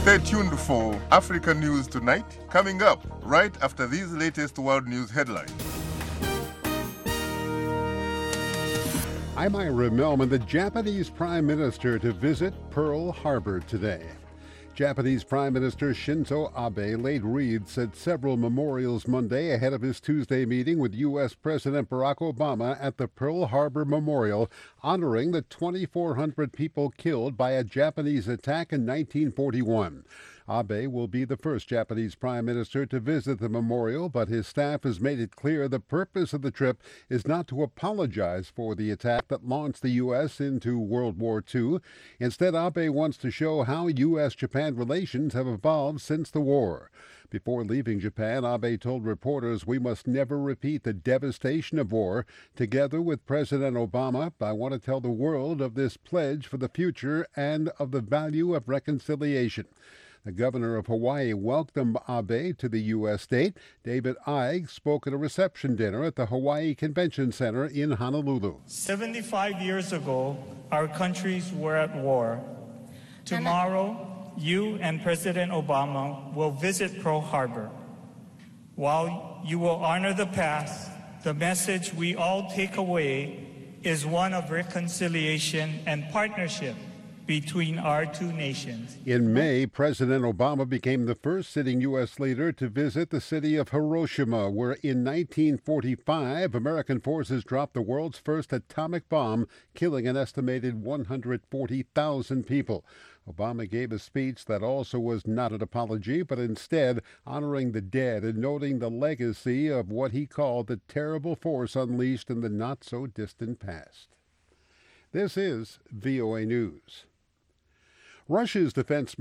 Stay tuned for Africa News Tonight, coming up right after these latest world news headlines. I'm Ira Melman, the Japanese Prime Minister to visit Pearl Harbor today. Japanese Prime Minister Shinzo Abe laid wreaths at several memorials Monday ahead of his Tuesday meeting with U.S. President Barack Obama at the Pearl Harbor Memorial, honoring the 2,400 people killed by a Japanese attack in 1941. Abe will be the first Japanese Prime Minister to visit the memorial, but his staff has made it clear the purpose of the trip is not to apologize for the attack that launched the U.S. into World War II. Instead, Abe wants to show how U.S.-Japan relations have evolved since the war. Before leaving Japan, Abe told reporters, "We must never repeat the devastation of war. Together with President Obama, I want to tell the world of this pledge for the future and of the value of reconciliation." The governor of Hawaii welcomed Abe to the U.S. state. David Ige spoke at a reception dinner at the Hawaii Convention Center in Honolulu. 75 years ago, our countries were at war. Tomorrow, you and President Obama will visit Pearl Harbor. While you will honor the past, the message we all take away is one of reconciliation and partnership between our two nations. In May, President Obama became the first sitting U.S. leader to visit the city of Hiroshima, where in 1945, American forces dropped the world's first atomic bomb, killing an estimated 140,000 people. Obama gave a speech that also was not an apology, but instead honoring the dead and noting the legacy of what he called the terrible force unleashed in the not-so-distant past. This is VOA News. Russia's defense